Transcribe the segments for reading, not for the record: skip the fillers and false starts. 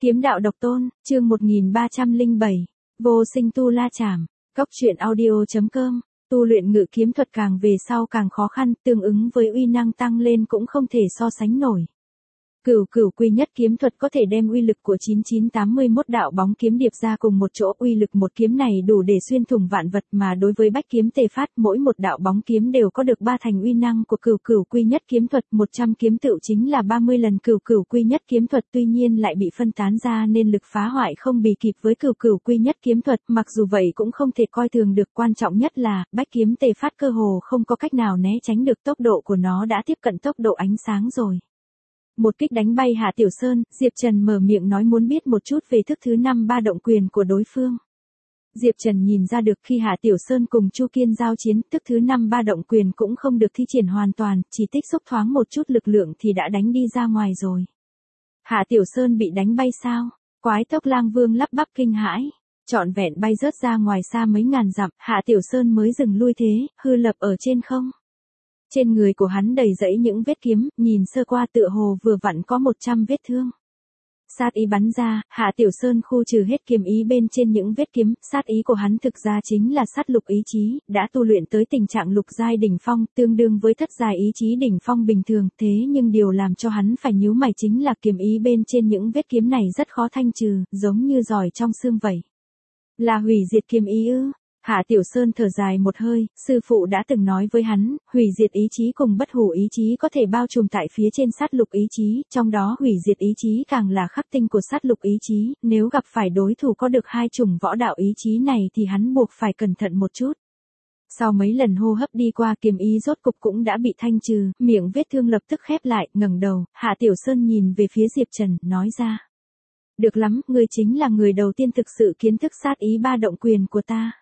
Kiếm đạo độc tôn, chương 1307. Vô sinh tu la chảm. Cốc truyện audio.com. Tu luyện ngự kiếm thuật càng về sau càng khó khăn, tương ứng với uy năng tăng lên cũng không thể so sánh nổi. Cửu quy nhất kiếm thuật có thể đem uy lực của 9981 đạo bóng kiếm điệp ra cùng một chỗ, uy lực một kiếm này đủ để xuyên thủng vạn vật, mà đối với bách kiếm tề phát, mỗi một đạo bóng kiếm đều có được 3 thành uy năng của cửu quy nhất kiếm thuật, 100 kiếm tựu chính là 30 lần cửu quy nhất kiếm thuật, tuy nhiên lại bị phân tán ra nên lực phá hoại không bì kịp với cửu quy nhất kiếm thuật, mặc dù vậy cũng không thể coi thường được, quan trọng nhất là bách kiếm tề phát cơ hồ không có cách nào né tránh được, tốc độ của nó đã tiếp cận tốc độ ánh sáng rồi. Một kích đánh bay Hạ Tiểu Sơn, Diệp Trần mở miệng nói muốn biết một chút về thức thứ 5 ba động quyền của đối phương. Diệp Trần nhìn ra được khi Hạ Tiểu Sơn cùng Chu Kiên giao chiến, thức thứ 5 ba động quyền cũng không được thi triển hoàn toàn, chỉ tích xúc thoáng một chút lực lượng thì đã đánh đi ra ngoài rồi. Hạ Tiểu Sơn bị đánh bay sao? Quái Tốc Lang Vương lắp bắp kinh hãi, trọn vẹn bay rớt ra ngoài xa mấy ngàn dặm, Hạ Tiểu Sơn mới dừng lui thế, hư lập ở trên không. Trên người của hắn đầy rẫy những vết kiếm, nhìn sơ qua tựa hồ vừa vặn có 100 vết thương. Sát ý bắn ra, Hạ Tiểu Sơn khu trừ hết kiếm ý bên trên những vết kiếm, sát ý của hắn thực ra chính là sát lục ý chí, đã tu luyện tới tình trạng lục giai đỉnh phong, tương đương với thất giai ý chí đỉnh phong bình thường, thế nhưng điều làm cho hắn phải nhíu mày chính là kiếm ý bên trên những vết kiếm này rất khó thanh trừ, giống như giỏi trong xương vậy. Là hủy diệt kiếm ý ư? Hạ Tiểu Sơn thở dài một hơi, sư phụ đã từng nói với hắn, hủy diệt ý chí cùng bất hủ ý chí có thể bao trùm tại phía trên sát lục ý chí, trong đó hủy diệt ý chí càng là khắc tinh của sát lục ý chí, nếu gặp phải đối thủ có được hai chủng võ đạo ý chí này thì hắn buộc phải cẩn thận một chút. Sau mấy lần hô hấp đi qua, kiếm ý rốt cục cũng đã bị thanh trừ, miệng vết thương lập tức khép lại, ngẩng đầu, Hạ Tiểu Sơn nhìn về phía Diệp Trần, nói ra. Được lắm, ngươi chính là người đầu tiên thực sự kiến thức sát ý ba động quyền của ta.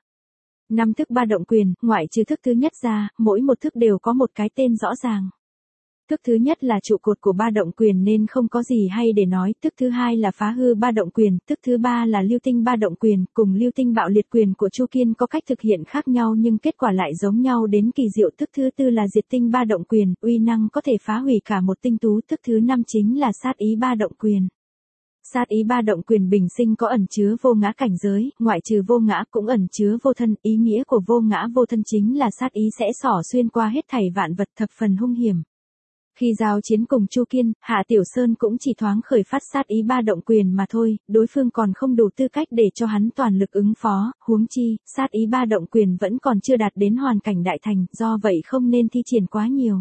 5 thức ba động quyền, ngoại trừ thức thứ nhất ra, mỗi một thức đều có một cái tên rõ ràng. Thức thứ nhất là trụ cột của ba động quyền nên không có gì hay để nói, thức thứ hai là phá hư ba động quyền, thức thứ ba là lưu tinh ba động quyền, cùng lưu tinh bạo liệt quyền của Chu Kiên có cách thực hiện khác nhau nhưng kết quả lại giống nhau đến kỳ diệu. Thức thứ tư là diệt tinh ba động quyền, uy năng có thể phá hủy cả một tinh tú. Thức thứ 5 chính là sát ý ba động quyền. Sát ý ba động quyền bình sinh có ẩn chứa vô ngã cảnh giới, ngoại trừ vô ngã cũng ẩn chứa vô thân, ý nghĩa của vô ngã vô thân chính là sát ý sẽ xỏ xuyên qua hết thảy vạn vật, thập phần hung hiểm. Khi giao chiến cùng Chu Kiên, Hạ Tiểu Sơn cũng chỉ thoáng khởi phát sát ý ba động quyền mà thôi, đối phương còn không đủ tư cách để cho hắn toàn lực ứng phó, huống chi, sát ý ba động quyền vẫn còn chưa đạt đến hoàn cảnh đại thành, do vậy không nên thi triển quá nhiều.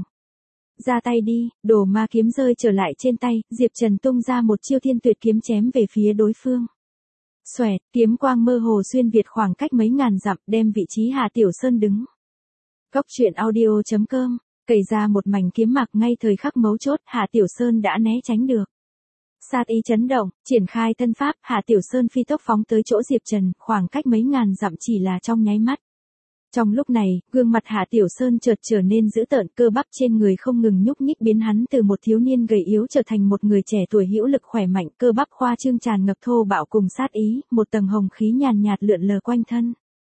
Ra tay đi, đồ ma kiếm rơi trở lại trên tay, Diệp Trần tung ra một chiêu thiên tuyệt kiếm chém về phía đối phương. Xoẹt, kiếm quang mơ hồ xuyên việt khoảng cách mấy ngàn dặm, đem vị trí Hạ Tiểu Sơn đứng. Cốc truyện audio.com, cày ra một mảnh kiếm mạc, ngay thời khắc mấu chốt, Hạ Tiểu Sơn đã né tránh được. Sát ý chấn động, triển khai thân pháp, Hạ Tiểu Sơn phi tốc phóng tới chỗ Diệp Trần, khoảng cách mấy ngàn dặm chỉ là trong nháy mắt. Trong lúc này, gương mặt Hạ Tiểu Sơn chợt trở nên dữ tợn, cơ bắp trên người không ngừng nhúc nhích biến hắn từ một thiếu niên gầy yếu trở thành một người trẻ tuổi hữu lực khỏe mạnh, cơ bắp khoa trương tràn ngập thô bạo cùng sát ý, một tầng hồng khí nhàn nhạt lượn lờ quanh thân.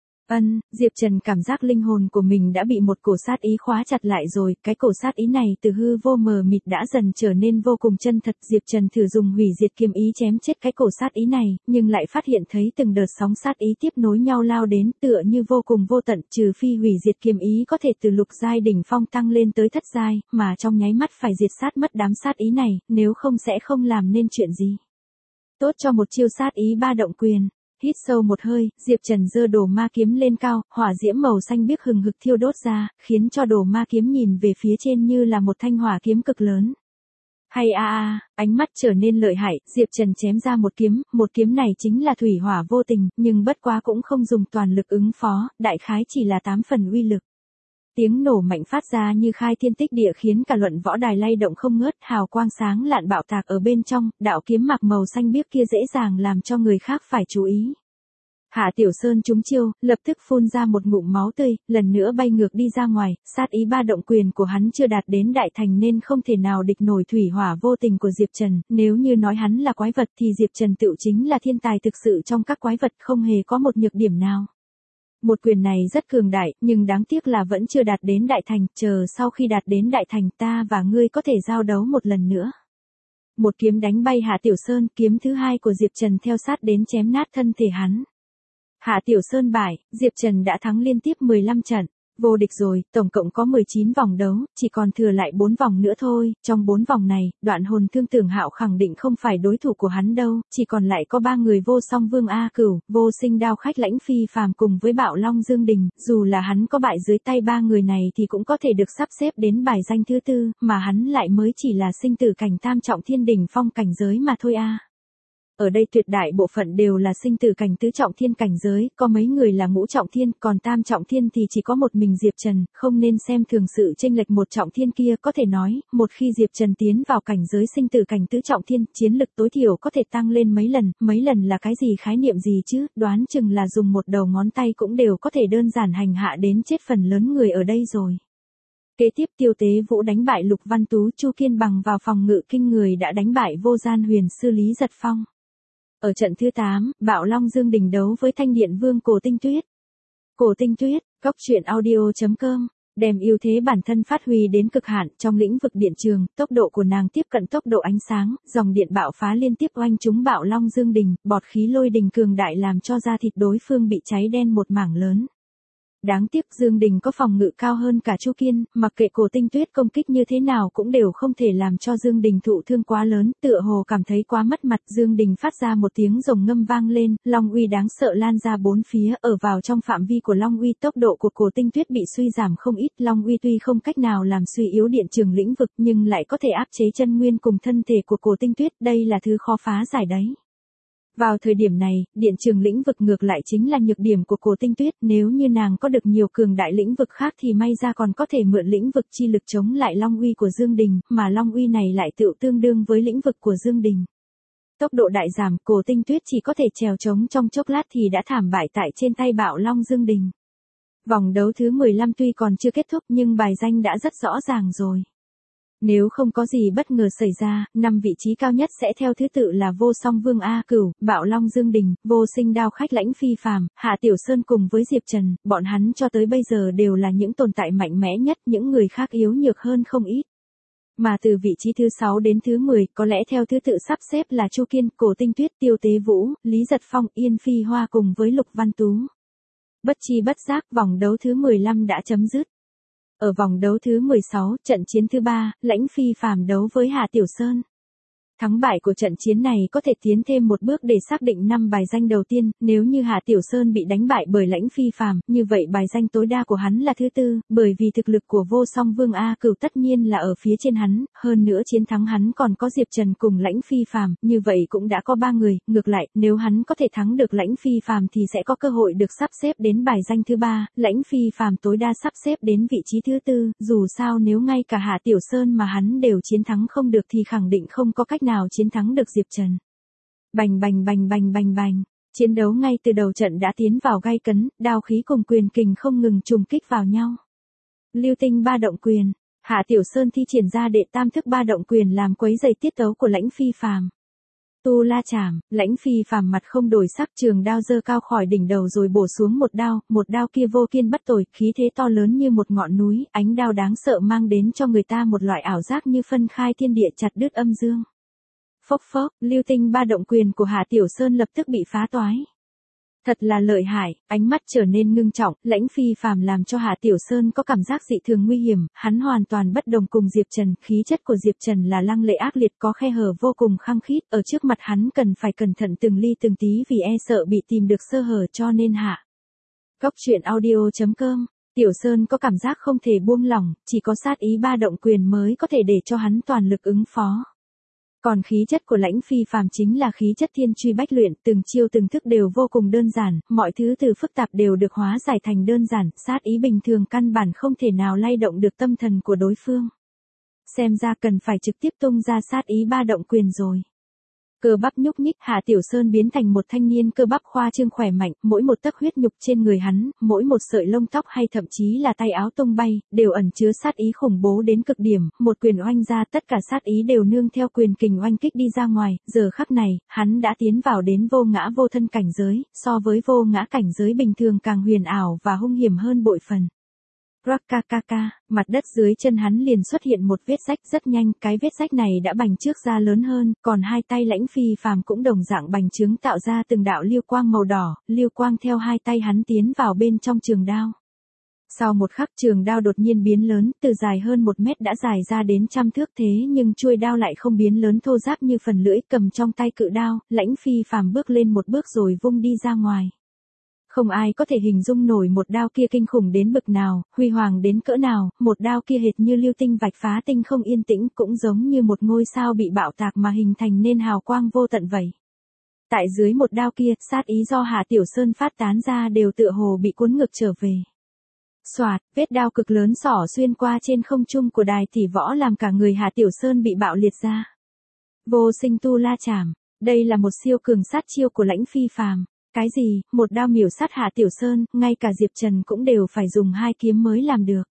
Diệp Trần cảm giác linh hồn của mình đã bị một cổ sát ý khóa chặt lại rồi, cái cổ sát ý này từ hư vô mờ mịt đã dần trở nên vô cùng chân thật. Diệp Trần thử dùng hủy diệt kiếm ý chém chết cái cổ sát ý này, nhưng lại phát hiện thấy từng đợt sóng sát ý tiếp nối nhau lao đến, tựa như vô cùng vô tận, trừ phi hủy diệt kiếm ý có thể từ lục giai đỉnh phong tăng lên tới thất giai, mà trong nháy mắt phải diệt sát mất đám sát ý này, nếu không sẽ không làm nên chuyện gì. Tốt cho một chiêu sát ý ba động quyền. Hít sâu một hơi, Diệp Trần giơ đồ ma kiếm lên cao, hỏa diễm màu xanh biếc hừng hực thiêu đốt ra, khiến cho đồ ma kiếm nhìn về phía trên như là một thanh hỏa kiếm cực lớn. Hay ánh mắt trở nên lợi hại, Diệp Trần chém ra một kiếm này chính là thủy hỏa vô tình, nhưng bất quá cũng không dùng toàn lực ứng phó, đại khái chỉ là 8 phần uy lực. Tiếng nổ mạnh phát ra như khai thiên tích địa khiến cả luận võ đài lay động không ngớt, hào quang sáng lạn bạo tạc ở bên trong, đạo kiếm mạc màu xanh biếc kia dễ dàng làm cho người khác phải chú ý. Hạ Tiểu Sơn trúng chiêu, lập tức phun ra một ngụm máu tươi, lần nữa bay ngược đi ra ngoài, sát ý ba động quyền của hắn chưa đạt đến đại thành nên không thể nào địch nổi thủy hỏa vô tình của Diệp Trần, nếu như nói hắn là quái vật thì Diệp Trần tựu chính là thiên tài thực sự trong các quái vật, không hề có một nhược điểm nào. Một quyền này rất cường đại, nhưng đáng tiếc là vẫn chưa đạt đến đại thành, chờ sau khi đạt đến đại thành ta và ngươi có thể giao đấu một lần nữa. một kiếm đánh bay Hạ Tiểu Sơn, kiếm thứ hai của Diệp Trần theo sát đến chém nát thân thể hắn. Hạ Tiểu Sơn bại, Diệp Trần đã thắng liên tiếp 15 trận. Vô địch rồi, tổng cộng có 19 vòng đấu, chỉ còn thừa lại 4 vòng nữa thôi, trong 4 vòng này, Đoạn Hồn Thương Tưởng Hạo khẳng định không phải đối thủ của hắn đâu, chỉ còn lại có 3 người Vô Song Vương A Cửu, Vô Sinh Đao Khách Lãnh Phi Phàm cùng với Bạo Long Dương Đình, dù là hắn có bại dưới tay 3 người này thì cũng có thể được sắp xếp đến bài danh thứ tư, mà hắn lại mới chỉ là sinh tử cảnh tam trọng thiên đỉnh phong cảnh giới mà thôi a. Ở đây tuyệt đại bộ phận đều là sinh tử cảnh tứ trọng thiên cảnh giới, có mấy người là ngũ trọng thiên, còn tam trọng thiên thì chỉ có một mình Diệp Trần, không nên xem thường sự chênh lệch một trọng thiên kia, có thể nói, một khi Diệp Trần tiến vào cảnh giới sinh tử cảnh tứ trọng thiên, chiến lực tối thiểu có thể tăng lên mấy lần là cái gì khái niệm gì chứ, đoán chừng là dùng một đầu ngón tay cũng đều có thể đơn giản hành hạ đến chết phần lớn người ở đây rồi. Kế tiếp Tiêu Tế Vũ đánh bại Lục Văn Tú, Chu Kiên bằng vào phòng ngự kinh người đã đánh bại Vô Gian Huyền Sư Lý Giật Phong. Ở trận thứ 8, Bạo Long Dương Đình đấu với Thanh Điện Vương Cổ Tinh Tuyết. Cổ Tinh Tuyết, goctruyện.audio.com, đem ưu thế bản thân phát huy đến cực hạn trong lĩnh vực điện trường, tốc độ của nàng tiếp cận tốc độ ánh sáng, dòng điện bạo phá liên tiếp oanh trúng Bạo Long Dương Đình, bọt khí lôi đình cường đại làm cho da thịt đối phương bị cháy đen một mảng lớn. Đáng tiếc Dương Đình có phòng ngự cao hơn cả Chu Kiên, mặc kệ Cổ Tinh Tuyết công kích như thế nào cũng đều không thể làm cho Dương Đình thụ thương quá lớn, tựa hồ cảm thấy quá mất mặt. Dương Đình phát ra một tiếng rồng ngâm vang lên, Long uy đáng sợ lan ra bốn phía, ở vào trong phạm vi của Long uy, tốc độ của Cổ Tinh Tuyết bị suy giảm không ít. Long uy tuy không cách nào làm suy yếu điện trường lĩnh vực nhưng lại có thể áp chế chân nguyên cùng thân thể của Cổ Tinh Tuyết, đây là thứ khó phá giải đấy. Vào thời điểm này, điện trường lĩnh vực ngược lại chính là nhược điểm của Cổ Tinh Tuyết, nếu như nàng có được nhiều cường đại lĩnh vực khác thì may ra còn có thể mượn lĩnh vực chi lực chống lại Long uy của Dương Đình, mà Long uy này lại tựu tương đương với lĩnh vực của Dương Đình. Tốc độ đại giảm, Cổ Tinh Tuyết chỉ có thể trèo trống trong chốc lát thì đã thảm bại tại trên tay Bạo Long Dương Đình. Vòng đấu thứ 15 tuy còn chưa kết thúc nhưng bài danh đã rất rõ ràng rồi. Nếu không có gì bất ngờ xảy ra, 5 vị trí cao nhất sẽ theo thứ tự là Vô Song Vương A Cửu, Bạo Long Dương Đình, Vô Sinh Đao Khách Lãnh Phi Phàm, Hạ Tiểu Sơn cùng với Diệp Trần, bọn hắn cho tới bây giờ đều là những tồn tại mạnh mẽ nhất, những người khác yếu nhược hơn không ít. Mà từ vị trí thứ 6 đến thứ 10, có lẽ theo thứ tự sắp xếp là Chu Kiên, Cổ Tinh Tuyết, Tiêu Tế Vũ, Lý Giật Phong, Yên Phi Hoa cùng với Lục Văn Tú. Bất chi bất giác, vòng đấu thứ 15 đã chấm dứt. Ở vòng đấu thứ 16, trận chiến thứ 3, Lãnh Phi Phàm đấu với Hạ Tiểu Sơn. Thắng bại của trận chiến này có thể tiến thêm một bước để xác định 5 bài danh đầu tiên, nếu như Hạ Tiểu Sơn bị đánh bại bởi Lãnh Phi Phàm, như vậy bài danh tối đa của hắn là thứ tư, bởi vì thực lực của Vô Song Vương A Cửu tất nhiên là ở phía trên hắn, hơn nữa chiến thắng hắn còn có Diệp Trần cùng Lãnh Phi Phàm, như vậy cũng đã có 3 người, ngược lại, nếu hắn có thể thắng được Lãnh Phi Phàm thì sẽ có cơ hội được sắp xếp đến bài danh thứ 3, Lãnh Phi Phàm tối đa sắp xếp đến vị trí thứ tư, dù sao nếu ngay cả Hạ Tiểu Sơn mà hắn đều chiến thắng không được thì khẳng định không có cách nào chiến thắng được Diệp Trần. Bành bành bành bành bành bành, chiến đấu ngay từ đầu trận đã tiến vào gay cấn, đao khí cùng quyền kình không ngừng trùng kích vào nhau. Lưu tinh ba động quyền, Hạ Tiểu Sơn thi triển ra đệ tam thức ba động quyền làm quấy rầy tiết tấu của Lãnh Phi Phàm. Tu La Chảm, Lãnh Phi Phàm mặt không đổi sắc, trường đao giơ cao khỏi đỉnh đầu rồi bổ xuống một đao kia vô kiên bất tồi, khí thế to lớn như một ngọn núi, ánh đao đáng sợ mang đến cho người ta một loại ảo giác như phân khai thiên địa chặt đứt âm dương. Phốc phốc, lưu tinh ba động quyền của Hạ Tiểu Sơn lập tức bị phá toái. Thật là lợi hại, ánh mắt trở nên ngưng trọng, Lãnh Phi Phàm làm cho Hạ Tiểu Sơn có cảm giác dị thường nguy hiểm, hắn hoàn toàn bất đồng cùng Diệp Trần, khí chất của Diệp Trần là lăng lệ ác liệt có khe hở vô cùng khăng khít, ở trước mặt hắn cần phải cẩn thận từng ly từng tí vì e sợ bị tìm được sơ hở cho nên hạ. Goctruyện.audio.com, Tiểu Sơn có cảm giác không thể buông lỏng, chỉ có sát ý ba động quyền mới có thể để cho hắn toàn lực ứng phó. Còn khí chất của Lãnh Phi Phàm chính là khí chất thiên truy bách luyện, từng chiêu từng thức đều vô cùng đơn giản, mọi thứ từ phức tạp đều được hóa giải thành đơn giản, sát ý bình thường căn bản không thể nào lay động được tâm thần của đối phương. Xem ra cần phải trực tiếp tung ra sát ý ba động quyền rồi. Cơ bắp nhúc nhích, Hạ Tiểu Sơn biến thành một thanh niên cơ bắp khoa trương khỏe mạnh, mỗi một tấc huyết nhục trên người hắn, mỗi một sợi lông tóc hay thậm chí là tay áo tung bay, đều ẩn chứa sát ý khủng bố đến cực điểm, một quyền oanh ra tất cả sát ý đều nương theo quyền kình oanh kích đi ra ngoài, giờ khắc này, hắn đã tiến vào đến vô ngã vô thân cảnh giới, so với vô ngã cảnh giới bình thường càng huyền ảo và hung hiểm hơn bội phần. Rakakaka, mặt đất dưới chân hắn liền xuất hiện một vết rách rất nhanh, cái vết rách này đã bành trước ra lớn hơn, còn hai tay Lãnh Phi Phàm cũng đồng dạng bành trướng tạo ra từng đạo lưu quang màu đỏ, lưu quang theo hai tay hắn tiến vào bên trong trường đao. Sau một khắc trường đao đột nhiên biến lớn, từ dài hơn 1 mét đã dài ra đến trăm thước thế nhưng chuôi đao lại không biến lớn thô ráp như phần lưỡi, cầm trong tay cự đao, Lãnh Phi Phàm bước lên một bước rồi vung đi ra ngoài. Không ai có thể hình dung nổi một đao kia kinh khủng đến bực nào, huy hoàng đến cỡ nào, một đao kia hệt như lưu tinh vạch phá tinh không yên tĩnh, cũng giống như một ngôi sao bị bạo tạc mà hình thành nên hào quang vô tận vậy. Tại dưới một đao kia, sát ý do Hạ Tiểu Sơn phát tán ra đều tựa hồ bị cuốn ngược trở về. Soạt, vết đao cực lớn xỏ xuyên qua trên không trung của Đài Tỷ Võ làm cả người Hạ Tiểu Sơn bị bạo liệt ra. Vô Sinh Tu La Chảm, đây là một siêu cường sát chiêu của Lãnh Phi Phàm. Cái gì, một đao miểu sát Hạ Tiểu Sơn, ngay cả Diệp Trần cũng đều phải dùng 2 kiếm mới làm được.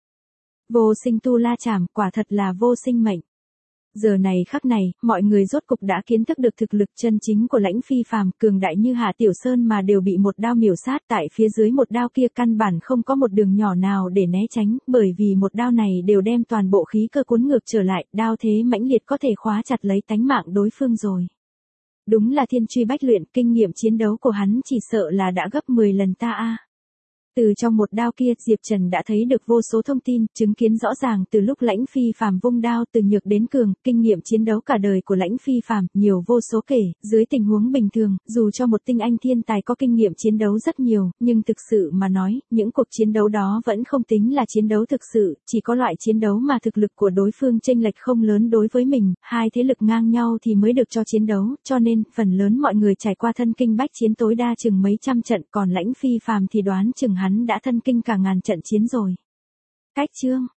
Vô Sinh Tu La Chảm, quả thật là vô sinh mệnh. Giờ này khắc này, mọi người rốt cục đã kiến thức được thực lực chân chính của Lãnh Phi Phàm, cường đại như Hạ Tiểu Sơn mà đều bị một đao miểu sát, tại phía dưới một đao kia căn bản không có một đường nhỏ nào để né tránh, bởi vì một đao này đều đem toàn bộ khí cơ cuốn ngược trở lại, đao thế mãnh liệt có thể khóa chặt lấy tánh mạng đối phương rồi. Đúng là thiên truy bách luyện, kinh nghiệm chiến đấu của hắn chỉ sợ là đã gấp 10 lần ta a. Từ trong một đao kia, Diệp Trần đã thấy được vô số thông tin, chứng kiến rõ ràng từ lúc Lãnh Phi Phàm vung đao từ nhược đến cường, kinh nghiệm chiến đấu cả đời của Lãnh Phi Phàm nhiều vô số kể, dưới tình huống bình thường, dù cho một tinh anh thiên tài có kinh nghiệm chiến đấu rất nhiều, nhưng thực sự mà nói, những cuộc chiến đấu đó vẫn không tính là chiến đấu thực sự, chỉ có loại chiến đấu mà thực lực của đối phương chênh lệch không lớn đối với mình, hai thế lực ngang nhau thì mới được cho chiến đấu, cho nên, phần lớn mọi người trải qua thân kinh bách chiến tối đa chừng mấy trăm trận, còn Lãnh Phi Phàm thì đoán chừng hắn đã thân kinh cả ngàn trận chiến rồi. Cách chương